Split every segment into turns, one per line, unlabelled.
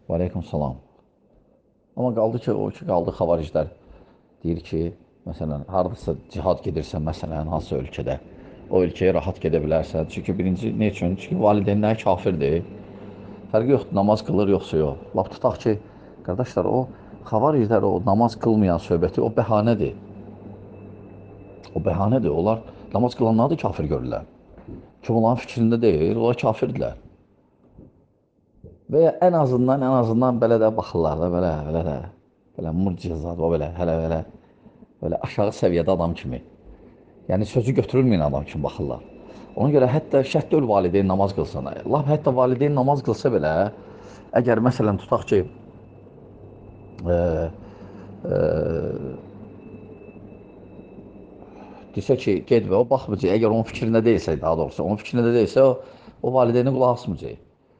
Və aleyküm salam. Amma qaldı ki, o ki, qaldı xavariclər deyir ki, məsələn, hardasa cihad gedirsən, məsələn, hansı ölkədə, o ölkəyə rahat gedə bilərsən. Çünki birinci, ne üçün? Çünki valideynlər kafirdir. Fərqi yoxdur, namaz qılır, yoxsa yox. Lap tutaq ki, qardaşlar, o xavariclər, o namaz qılmayan söhbəti, o bəhanədir. O bəhanədir. Onlar namaz qılanları da kafir görürlər. Kim onların fikrində deyil, onlar kafirdirlər. Və ya ən azından belə də baxırlar da, belə murcizat, o belə, hələ belə aşağı səviyyədə adam kimi. Yəni sözü götürülməyən adam kimi baxırlar. Ona görə hətta şərtdə valideyn namaz qılsın. Lap hətta valideyn namaz qılsa belə, əgər məsələn tutaq ki, e, e, desə ki, get və o baxmayacaq, əgər onun fikrində deyilsə, daha doğrusu, onun fikrində deyilsə, o valideyni qulaq asmayacaq.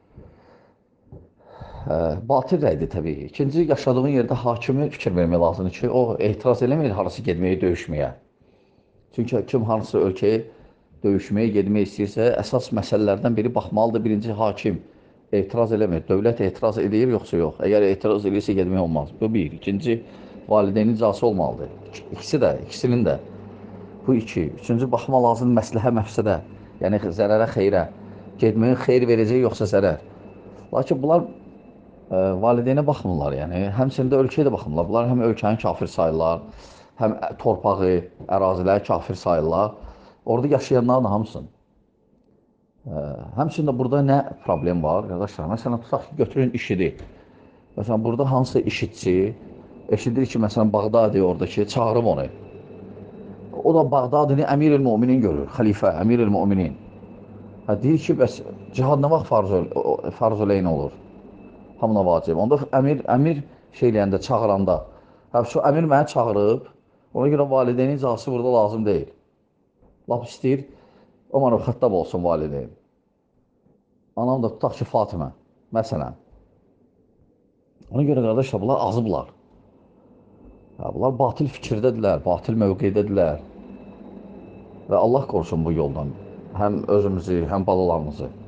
Batil rəydir təbii. İkinci, yaşadığın yerdə hakimi fikir vermək lazımdır ki, o etiraz eləmir harası getməyə, döyüşməyə. Çünki kim hansı ölkəyə döyüşməyə getmək istəyirsə, əsas məsələlərdən biri baxmalıdır. Birinci, hakim etiraz eləmir. Dövlət etiraz edir, yoxsa yox. Əgər etiraz edirsə, getmək olmaz. Bu bir. İkinci, valideynin icazəsi olmalıdır. İkisinin də. Bu iki. Üçüncü, baxma lazımdır məsləhə məfsədə. Yəni, zərərə, xeyrə. Getməyin xeyr verəcək, yoxsa zərər. Lakin bunlar valideynə baxmırlar, yəni həmçində ölkəyə də baxmırlar. Bunlar həm ölkəni kafir sayırlar, həm torpağı, əraziləri kafir sayırlar. Orada yaşayanların hamısın. Həmçində burada nə problem var, qardaşlar? Məsələn, tutaq ki, götürün işidi. Məsələn, burada hansısa işitçi eşidir ki, məsələn, Bağdadi oradakı çağırıb onu. O da Bağdadini Əmir-el-Müminin görür, xəlifə, Əmir-el-Müminin. Deyir ki, bəs cihad nə vaxt farz-ı-leyn olur? Hamına vacib. Onda əmir şey eləyəndə, çağıranda, şu əmir məni çağırıb, ona görə valideynin icazəsi burada lazım deyil. Lap istəyir, Ömər Xəttab olsun valideyn. Anam da tutaq ki, Fatimə, məsələn. Ona görə qardaşlar, bunlar azıblar. Bunlar batil fikirdədirlər, batil mövqeydədirlər. Və Allah qorusun bu yoldan. Həm özümüzü, həm balalarımızı.